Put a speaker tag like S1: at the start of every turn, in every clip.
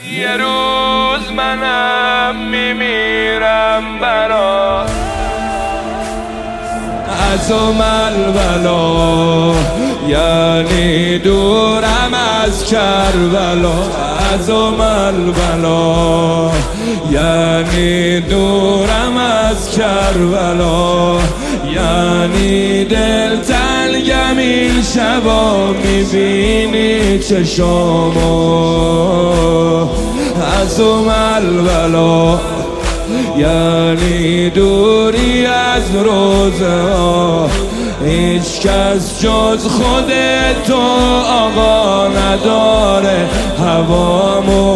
S1: یه روز منم میمیرم برات از البلا، یعنی دورم از کربلا. از البلا، یعنی دورم از کربلا، یعنی دل تنگم این شبا میبینی چشامو. از البلا، یعنی دوری از روزه ها، هیچ کس جز خود تو آقا نداره هوامو.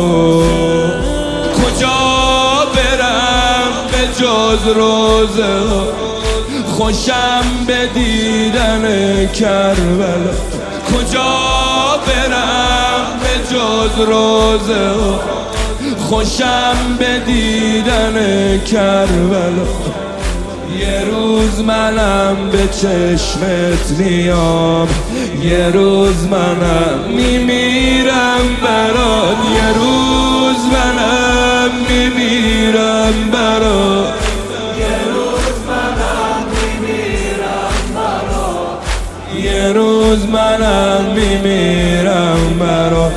S1: کجا برم به جز روزه ها، خوشم به دیدن کربلا. کجا برم به جز روزه ها، خوشم به دیدن کربلا. یه روز منم به چشمت میام، یه روز منم میمیرم برات. یه روز منم میمیرم برات. یه روز منم میمیرم برات. یه روز منم میمیرم برات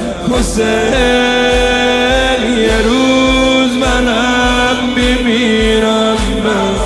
S1: حسین. یه روز منم میمیرم برات.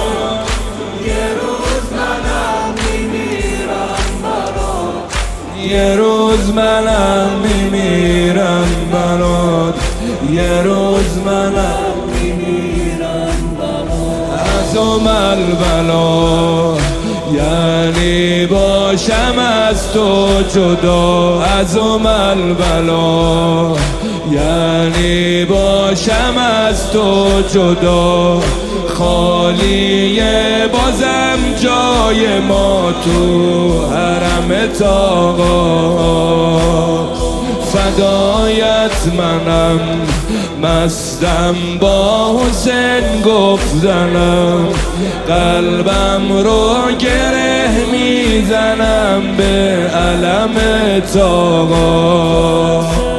S1: یه روز منم میمیرم برات. یه روز منم میمیرم برات. از البلا، یعنی باشم از تو جدا. از البلا، یعنی باشم از تو جدا. خالیه بازم جای ما تو حرمت آقا. فدایت منم، مستم با حسین گفتنم. قلبم رو گره میزنم به علمت آقا.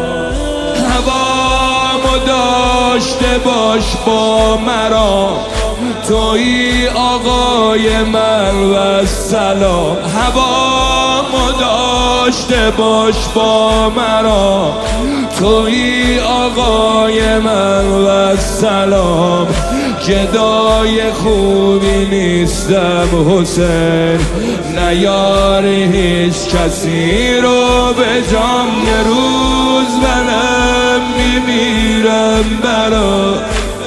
S1: هوامو داشته باش با مرا، تویی آقای من و سلام. هوامو داشته باش با مرا، تویی آقای من و سلام. گدای خوبی نیستم حسین، نیاری هیچ کسی رو به جام. یه روز منم میمیرم برات.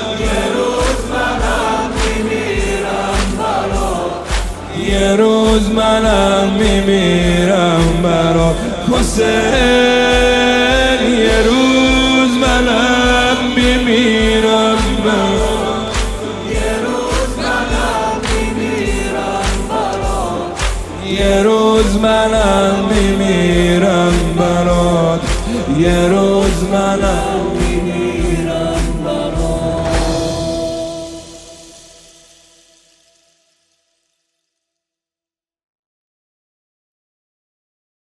S1: یه روز منم میمیرم برات حسین. یه روز منم میمیرم برات. یه روز منم میمیرم برات. یه روز منم میمیرم برات. یه روز منم